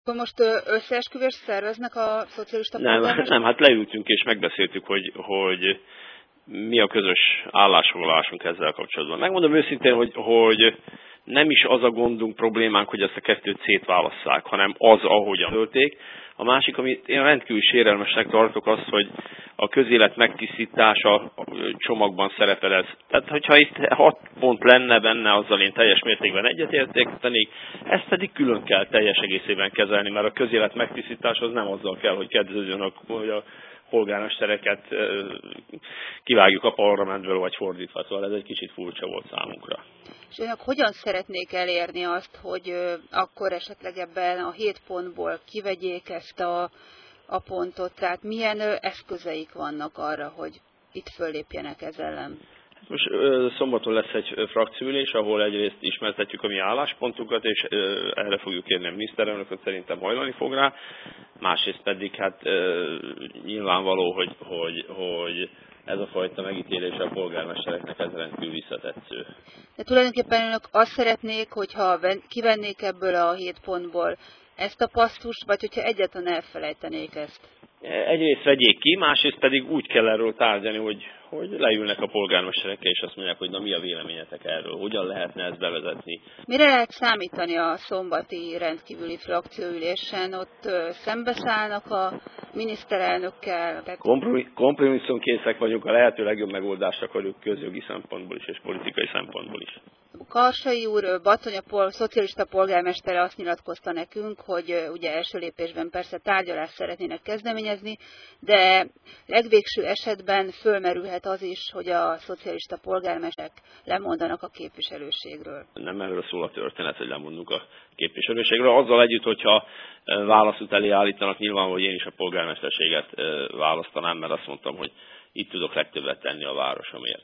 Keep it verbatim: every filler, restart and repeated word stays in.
Most összeesküvést szerveznek a szocialista nem, polgármesterek? Nem, hát leültünk és megbeszéltük, hogy, hogy mi a közös állásfoglalásunk ezzel kapcsolatban. Megmondom őszintén, hogy, hogy nem is az a gondunk, problémánk, hogy ezt a kettőt szétválasszák, hanem az, ahogyan tölték. A másik, amit én rendkívül sérelmesnek tartok, az, hogy a közélet megtisztítása csomagban szerepel ez. Tehát, hogyha itt hat pont lenne benne, azzal én teljes mértékben egyetértenék, ezt pedig külön kell teljes egészében kezelni, mert a közélet megtisztítása az nem azzal kell, hogy kedvezően, hogy a polgármestereket kivágjuk a parlamentből, vagy fordítva. Szóval ez egy kicsit furcsa volt számunkra. És önök hogyan szeretnék elérni azt, hogy akkor esetleg ebben a hét pontból kivegyék ezt a, a pontot? Tehát milyen eszközeik vannak arra, hogy itt föllépjenek ez ellen? Most szombaton lesz egy frakcióülés, ahol egyrészt ismertetjük a mi álláspontunkat, és erre fogjuk kérni a miniszterelnököt, szerintem hajlani fog rá. Másrészt pedig hát nyilvánvaló, hogy, hogy, hogy ez a fajta megítélése a polgármestereknek ez rendkívül visszatetsző. De tulajdonképpen önök azt szeretnék, hogyha kivennék ebből a hét pontból ezt a passzust, vagy hogyha egyáltalán elfelejtenék ezt? Egyrészt vegyék ki, másrészt pedig úgy kell erről tárgyalni, hogy, hogy leülnek a polgármesterekkel, és azt mondják, hogy na mi a véleményetek erről, hogyan lehetne ezt bevezetni. Mire lehet számítani a szombati rendkívüli frakcióülésen? Ott szembeszállnak a miniszterelnökkel? Kompromisszumkészek vagyunk, a lehető legjobb megoldást akarjuk közjogi szempontból is, és politikai szempontból is. Karsai úr, Batonya pol, szocialista polgármestere azt nyilatkozta nekünk, hogy ugye első lépésben persze tárgyalást szeretnének kezdeményezni, de legvégső esetben fölmerülhet az is, hogy a szocialista polgármesterek lemondanak a képviselőségről. Nem erről szól a történet, hogy lemondunk a képviselőségről. Azzal együtt, hogyha válaszút elé állítanak, nyilván, hogy én is a polgármesterséget választanám, mert azt mondtam, hogy itt tudok legtöbbet tenni a városomért.